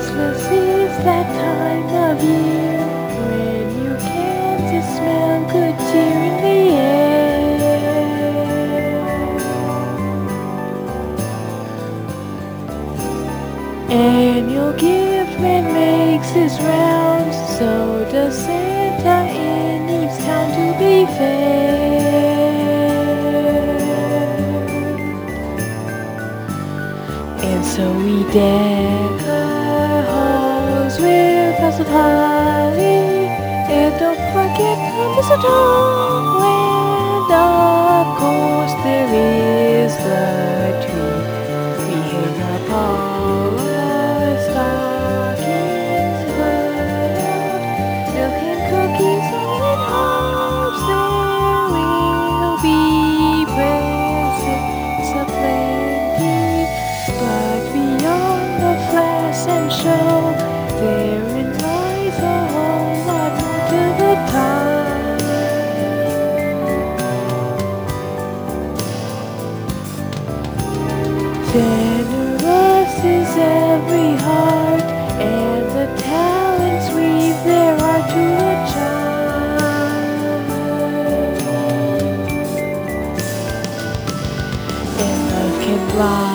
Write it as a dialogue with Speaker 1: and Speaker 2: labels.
Speaker 1: Christmas is that time of year when you can just smell good cheer in the air. Annual gift man makes his rounds, so does Santa in each town to be fair. And so we deck our halls with boughs of holly, and don't forget the mistletoe. And of course there is the tree. We hang up all our stockings, put out milk and cookies, all in hopes there will be presents aplenty. But beyond the flash and show, therein lies a whole lot more to the time. Generous is every heart, and the talents weave their art to a chime. And love can fly